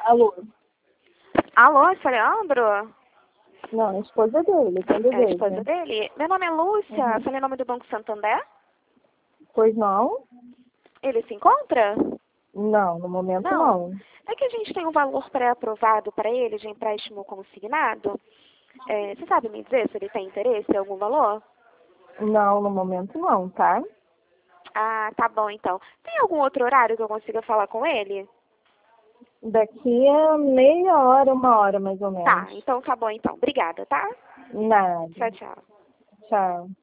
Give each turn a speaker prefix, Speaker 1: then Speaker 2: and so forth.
Speaker 1: Alô?
Speaker 2: Alô, esse é o Leandro?
Speaker 1: Não, a esposa dele, quando
Speaker 2: É a
Speaker 1: dele.
Speaker 2: esposa dele? Meu nome é Lúcia,
Speaker 1: Uhum.
Speaker 2: falei o nome do Banco Santander.
Speaker 1: Pois não?
Speaker 2: Ele se encontra?
Speaker 1: Não, no momento
Speaker 2: Não.
Speaker 1: não.
Speaker 2: É que a gente tem um valor pré-aprovado para ele de empréstimo consignado. Você sabe me dizer se ele tem interesse em algum valor?
Speaker 1: Não, no momento não, tá?
Speaker 2: Ah, tá bom então. Tem algum outro horário que eu consiga falar com ele?
Speaker 1: Daqui a meia hora, uma hora mais ou
Speaker 2: Tá,
Speaker 1: menos.
Speaker 2: então tá bom então. Obrigada, tá?
Speaker 1: Nada.
Speaker 2: Tchau, tchau.
Speaker 1: Tchau.